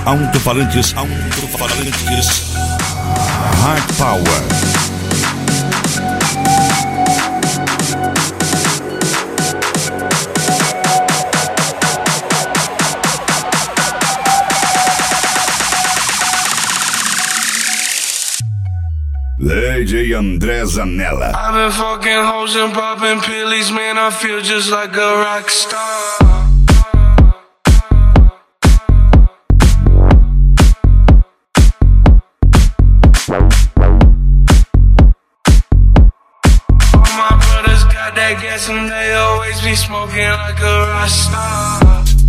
Alto-falantes. Hard Power. DJ André Zanella. I've been fucking hoes and popping pillies, man, I feel just like a rock star. All my brothers got that gas and they always be smoking like a rock star.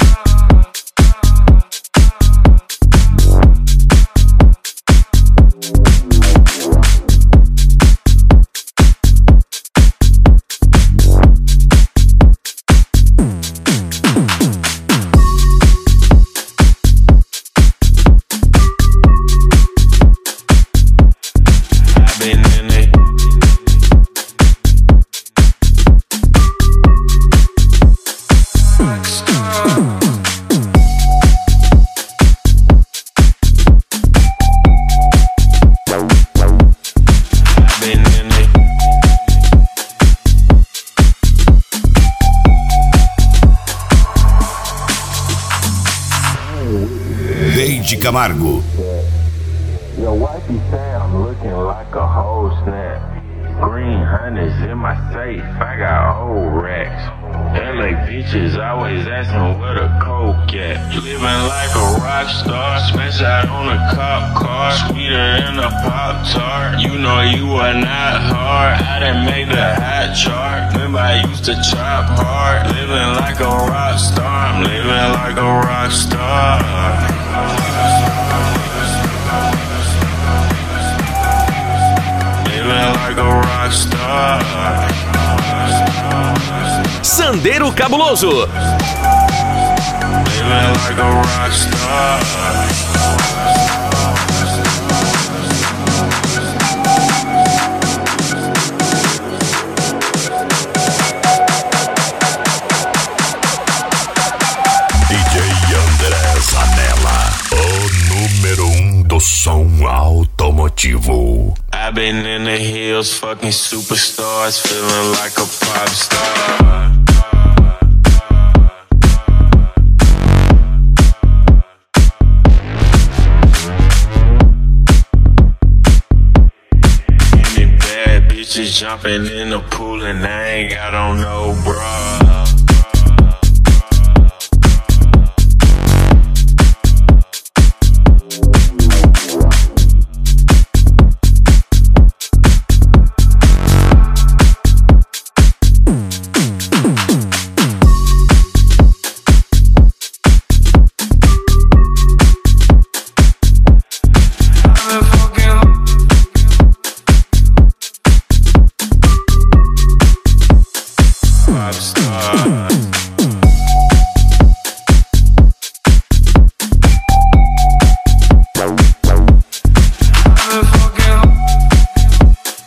Deide Camargo. Yo, wifey say I'm looking like a whole snap. Green hundreds in my safe, I got old racks. LA bitches always asking where the coke at. Living like a rock star, smash out on a cop car. Sweeter than a Pop-Tart, you know you are not hard. I done made the hot chart, remember I used to chop hard. Living like a rock star, I'm living like a rock star. Like a rock star. Sandeiro Cabuloso. Living like a rock star. DJ André Zanella, o número 1 do som automotivo. I've been in the hills, fucking superstars, feeling like a pop star. Any bad bitches jumping in the pool and I ain't got on no bra.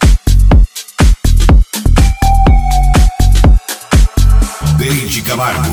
Deide Camargo.